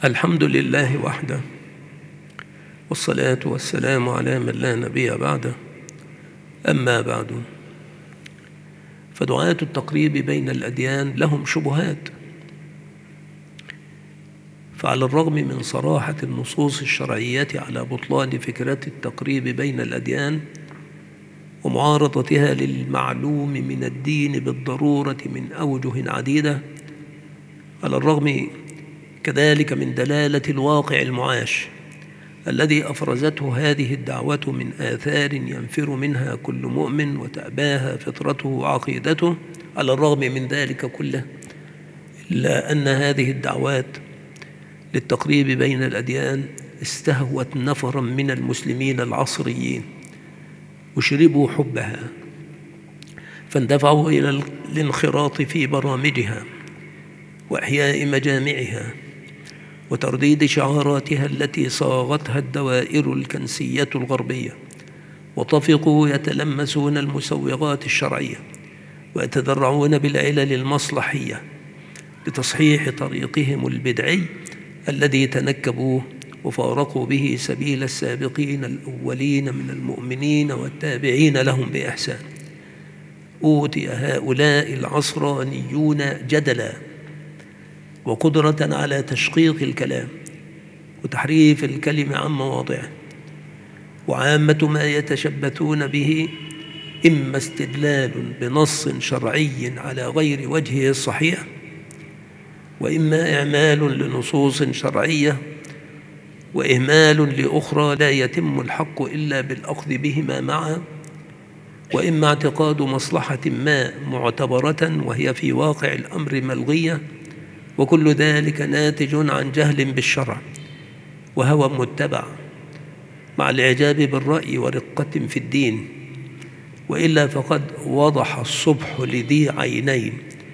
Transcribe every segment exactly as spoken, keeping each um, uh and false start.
الحمد لله وحده، والصلاة والسلام على من لا نبي بعده. أما بعد، فدعاة التقريب بين الأديان لهم شبهات، فعلى الرغم من صراحة النصوص الشرعية على بطلان فكرة التقريب بين الأديان ومعارضتها للمعلوم من الدين بالضرورة من أوجه عديدة، على الرغم كذلك من دلالة الواقع المعاش الذي أفرزته هذه الدعوة من آثار ينفر منها كل مؤمن وتأباها فطرته وعقيدته، على الرغم من ذلك كله إلا أن هذه الدعوات للتقريب بين الأديان استهوت نفرا من المسلمين العصريين وشربوا حبها، فاندفعوا إلى الانخراط في برامجها وإحياء مجامعها وترديد شعاراتها التي صاغتها الدوائر الكنسية الغربية، وطفقوا يتلمسون المسوغات الشرعية ويتذرعون بالعلل المصلحية لتصحيح طريقهم البدعي الذي تنكبوه وفارقوا به سبيل السابقين الأولين من المؤمنين والتابعين لهم بإحسان. أوتي هؤلاء العصرانيون جدلا وقدرة على تشقيق الكلام وتحريف الكلم عن مواضعه، وعامة ما يتشبثون به إما استدلال بنص شرعي على غير وجهه الصحيح، وإما إعمال لنصوص شرعية وإهمال لأخرى لا يتم الحق إلا بالأخذ بهما معا، وإما اعتقاد مصلحة ما معتبرة وهي في واقع الأمر ملغية، وكل ذلك ناتج عن جهل بالشرع وهوى متبع مع الإعجاب بالرأي ورقة في الدين، وإلا فقد وضح الصبح لذي عينين.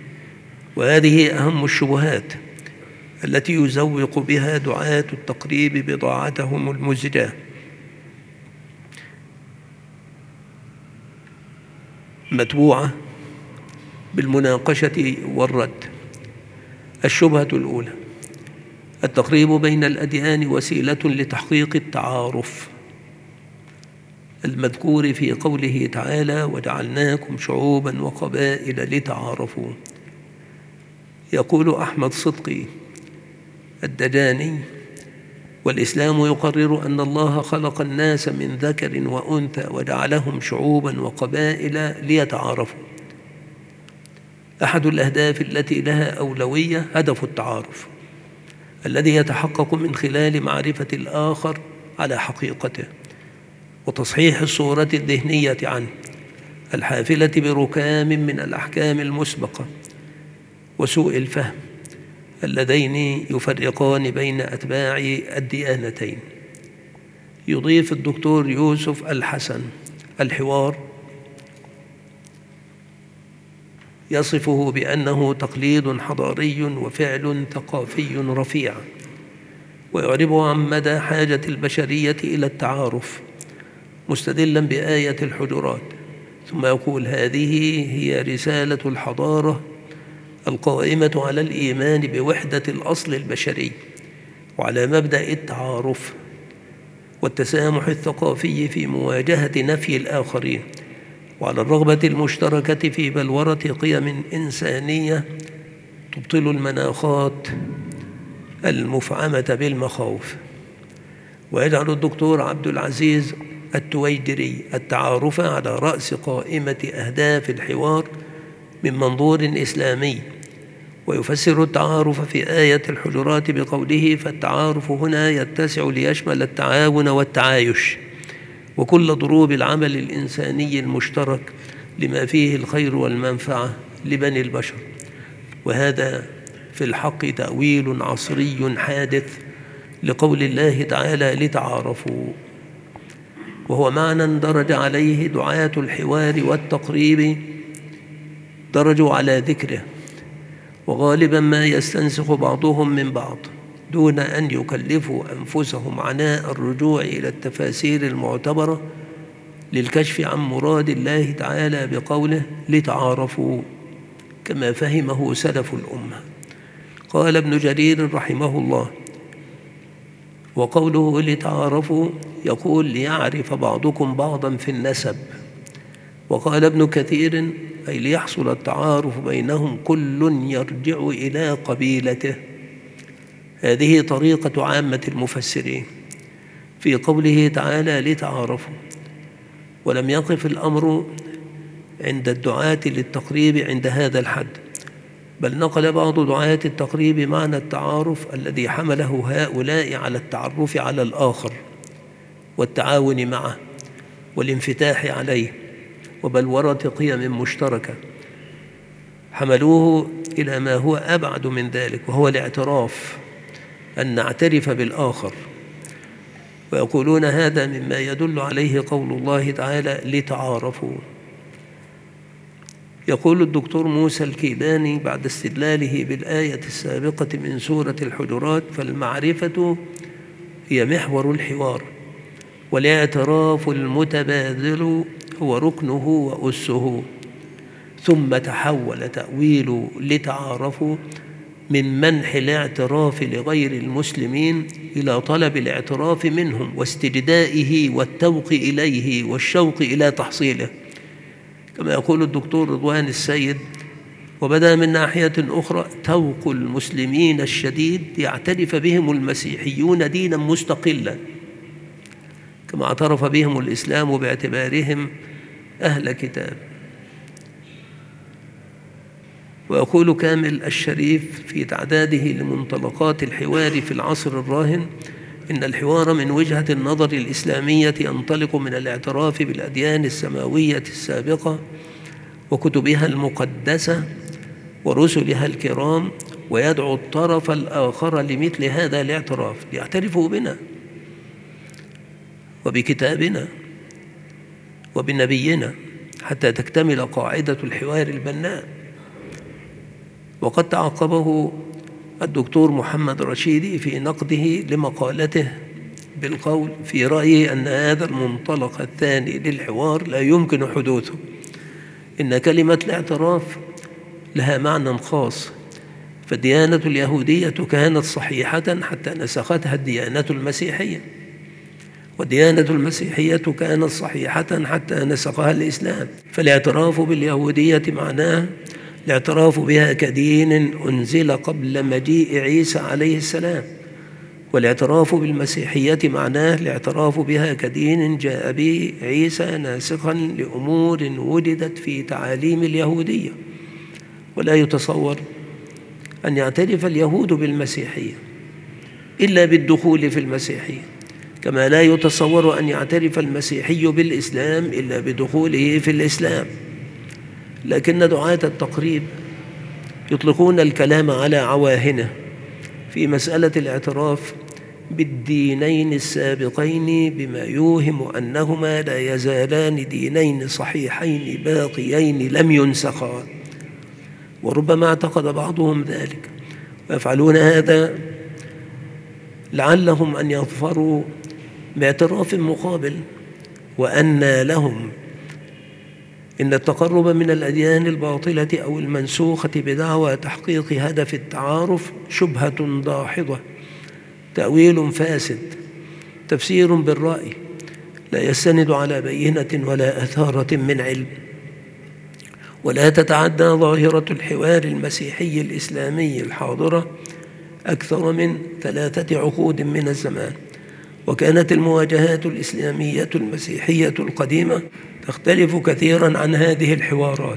وهذه أهم الشبهات التي يزوق بها دعاة التقريب بضاعتهم المزجاة. متبوعة بالمناقشة والرد. الشبهة الأولى: التقريب بين الأديان وسيلة لتحقيق التعارف المذكور في قوله تعالى: وجعلناكم شعوبا وقبائل لتعارفوا. يقول أحمد صدقي الدجاني: والإسلام يقرر أن الله خلق الناس من ذكر وأنثى وجعلهم شعوبا وقبائل ليتعارفوا. أحد الأهداف التي لها أولوية هدف التعارف الذي يتحقق من خلال معرفة الآخر على حقيقته وتصحيح الصورة الذهنية عنه الحافلة بركام من الأحكام المسبقة وسوء الفهم اللذين يفرقان بين أتباع الديانتين. يضيف الدكتور يوسف الحسن الحوار يصفه بأنه تقليد حضاري وفعل ثقافي رفيع، ويعرب عن مدى حاجة البشرية إلى التعارف مستدلا بآية الحجرات، ثم يقول: هذه هي رسالة الحضارة القائمة على الإيمان بوحدة الأصل البشري وعلى مبدأ التعارف والتسامح الثقافي في مواجهة نفي الآخرين، وعلى الرغبة المشتركة في بلورة قيم إنسانية تبطل المناخات المفعمة بالمخاوف. ويجعل الدكتور عبد العزيز التويجري التعارف على رأس قائمة أهداف الحوار من منظور إسلامي، ويفسر التعارف في آية الحجرات بقوله: فالتعارف هنا يتسع ليشمل التعاون والتعايش وكل ضروب العمل الإنساني المشترك لما فيه الخير والمنفعة لبني البشر. وهذا في الحق تأويل عصري حادث لقول الله تعالى: لتعارفوا، وهو معنى درج عليه دعاة الحوار والتقريب درجوا على ذكره، وغالبا ما يستنسخ بعضهم من بعض دون أن يكلفوا أنفسهم عناء الرجوع إلى التفاسير المعتبرة للكشف عن مراد الله تعالى بقوله: لتعارفوا، كما فهمه سلف الأمة. قال ابن جرير رحمه الله: وقوله لتعارفوا يقول ليعرف بعضكم بعضا في النسب. وقال ابن كثير أي ليحصل التعارف بينهم كل يرجع إلى قبيلته. هذه طريقة عامة المفسرين في قوله تعالى لتعارفوا، ولم يقف الأمر عند الدعاة للتقريب عند هذا الحد، بل نقل بعض دعاة التقريب معنى التعارف الذي حمله هؤلاء على التعرف على الآخر والتعاون معه والانفتاح عليه وبلورة قيم مشتركة، حملوه إلى ما هو أبعد من ذلك، وهو الاعتراف، أن نعترف بالآخر. ويقولون هذا مما يدل عليه قول الله تعالى لتعارفوا. يقول الدكتور موسى الكيباني بعد استدلاله بالآية السابقة من سورة الحجرات: فالمعرفة هي محور الحوار، والاعتراف المتبادل هو ركنه وأسه. ثم تحول تأويل لتعارفوا من منح الاعتراف لغير المسلمين إلى طلب الاعتراف منهم واستجدائه والتوق إليه والشوق إلى تحصيله، كما يقول الدكتور رضوان السيد: وبدأ من ناحية أخرى توق المسلمين الشديد يعترف بهم المسيحيون دينا مستقلا كما اعترف بهم الإسلام باعتبارهم أهل كتاب. ويقول كامل الشريف في تعداده لمنطلقات الحوار في العصر الراهن: إن الحوار من وجهة النظر الإسلامية ينطلق من الاعتراف بالأديان السماوية السابقة وكتبها المقدسة ورسلها الكرام، ويدعو الطرف الآخر لمثل هذا الاعتراف ليعترفوا بنا وبكتابنا وبنبينا حتى تكتمل قاعدة الحوار البناء. وقد تعقبه الدكتور محمد رشيدي في نقده لمقالته بالقول في رأيه أن هذا المنطلق الثاني للحوار لا يمكن حدوثه، إن كلمة الاعتراف لها معنى خاص، فالديانة اليهودية كانت صحيحة حتى نسختها الديانة المسيحية، والديانة المسيحية كانت صحيحة حتى نسخها الإسلام. فالاعتراف باليهودية معناه الاعتراف بها كدين أنزل قبل مجيء عيسى عليه السلام، والاعتراف بالمسيحية معناه الاعتراف بها كدين جاء به عيسى ناسخا لأمور وجدت في تعاليم اليهودية. ولا يتصور أن يعترف اليهود بالمسيحية إلا بالدخول في المسيحية، كما لا يتصور أن يعترف المسيحي بالإسلام إلا بدخوله في الإسلام. لكن دعاة التقريب يطلقون الكلام على عواهنه في مسألة الاعتراف بالدينين السابقين بما يوهم أنهما لا يزالان دينين صحيحين باقيين لم ينسخا، وربما اعتقد بعضهم ذلك، ويفعلون هذا لعلهم أن يظفروا باعتراف مقابل، وأن لهم إن التقرب من الأديان الباطلة أو المنسوخة بدعوى تحقيق هدف التعارف شبهة داحضة، تأويل فاسد، تفسير بالرأي لا يستند على بينة ولا أثارة من علم. ولا تتعدى ظاهرة الحوار المسيحي الإسلامي الحاضرة أكثر من ثلاثة عقود من الزمان، وكانت المواجهات الإسلامية المسيحية القديمة تختلف كثيرا عن هذه الحوارات.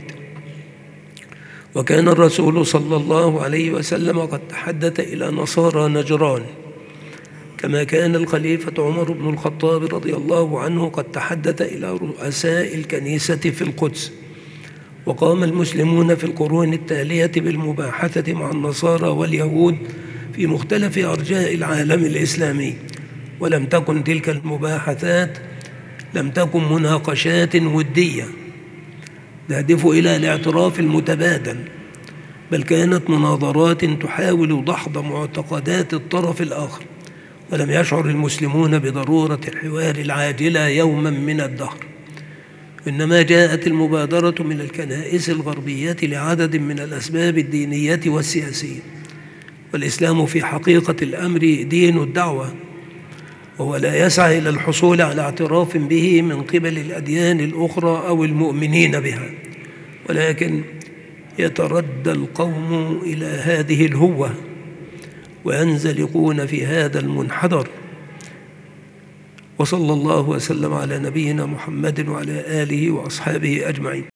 وكان الرسول صلى الله عليه وسلم قد تحدث إلى نصارى نجران، كما كان الخليفة عمر بن الخطاب رضي الله عنه قد تحدث إلى رؤساء الكنيسة في القدس. وقام المسلمون في القرون التالية بالمباحثة مع النصارى واليهود في مختلف أرجاء العالم الإسلامي، ولم تكن تلك المباحثات لم تكن مناقشات ودية تهدف إلى الاعتراف المتبادل، بل كانت مناظرات تحاول دحض معتقدات الطرف الآخر. ولم يشعر المسلمون بضرورة الحوار العاجل يوما من الدهر، إنما جاءت المبادرة من الكنائس الغربية لعدد من الأسباب الدينية والسياسية. والإسلام في حقيقة الأمر دين الدعوة، وهو لا يسعى إلى الحصول على اعتراف به من قبل الأديان الأخرى أو المؤمنين بها، ولكن يتردى القوم إلى هذه الهوة وينزلقون في هذا المنحدر. وصلى الله وسلم على نبينا محمد وعلى آله وأصحابه أجمعين.